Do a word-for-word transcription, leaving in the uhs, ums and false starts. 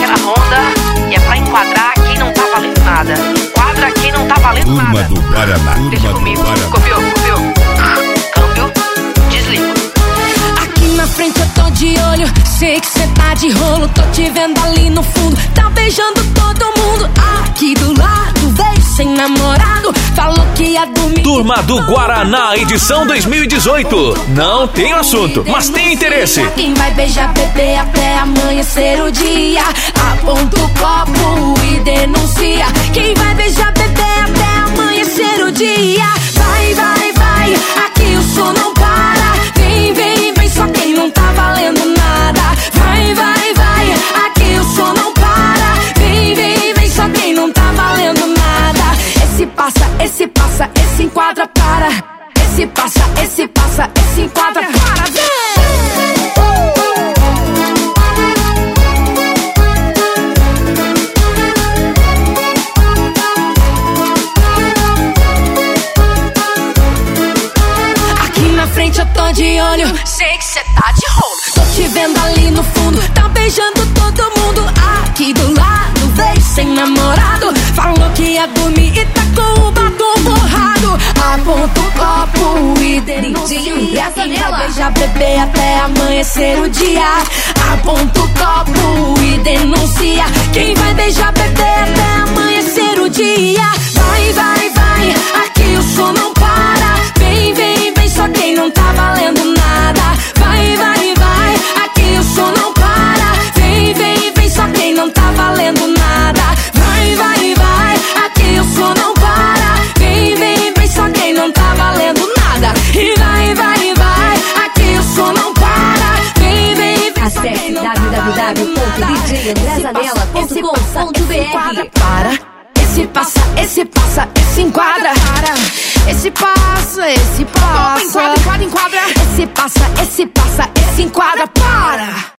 primeira ronda e é pra enquadrar quem não tá valendo nada. Enquadra quem não tá valendo Turma nada. do Guaraná. Deixa Turma comigo. do Guaraná. Copiou, copiou. Câmbio, desligo. Aqui na frente eu tô de olho, sei que cê tá de rolo. Tô te vendo ali no fundo, tá beijando todo mundo. Aqui do lado, veio sem namorado, falou que ia dormir. Turma do Guaraná, edição dois mil e dezoito. Não tem assunto, mas tem interesse. Quem vai beijar bebê até amanhecer o dia? Aponta o copo e denuncia. Quem vai beijar bebê até amanhecer o dia? Vai, vai, vai, aqui o som não para. Vem, vem, vem, só quem não tá valendo nada. Vai, vai, vai, aqui o som não para. Vem, vem, vem, só quem não tá valendo nada. Esse passa, esse passa, esse enquadra, para. Esse passa, esse passa, esse enquadra, para. Vem! Eu tô de olho, sei que cê tá de rolo. Tô te vendo ali no fundo, tá beijando todo mundo. Aqui do lado, veio sem namorado, falou que ia dormir e tá com o batom borrado. Aponta o copo e denuncia. Quem vai beijar bebê até amanhecer o dia? Aponta o copo e denuncia. Quem vai beijar bebê até amanhecer o dia? Vai, vai, vai, aqui o som não para. Vem, vem, vem, só quem não tá valendo nada. Vai, vai, vai, aqui o som não para. Vem, vem, vem, só quem não tá valendo nada. Vai, vai, vai, aqui o som não para. Vem, vem, vem, só quem não tá valendo nada. E vai, vai, vai, aqui o som não para. Vem, vem, vem, só quem não tá valendo nada. d j andré zanella ponto com ponto b r. Para. Esse passa, esse passa, esse enquadra. Para. Esse passa, esse passa. Enquadra, enquadra, enquadra. Esse passa, esse passa, esse enquadra. Para.